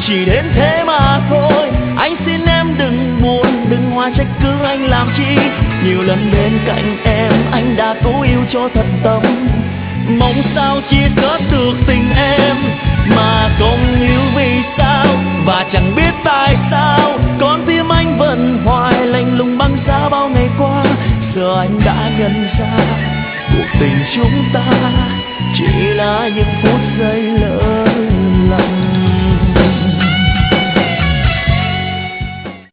chỉ đến thế mà thôi. Anh xin em đừng buồn, đừng hoa trách cứ anh làm chi. Nhiều lần bên cạnh em anh đã cố yêu cho thật tâm, mong sao chia sớt được tình em mà không hiểu vì sao, và chẳng biết tại sao con tim anh vẫn hoài lạnh lùng băng giá bao ngày qua. Giờ anh đã nhận ra cuộc tình chúng ta chỉ là những phút giây lỡ lầm.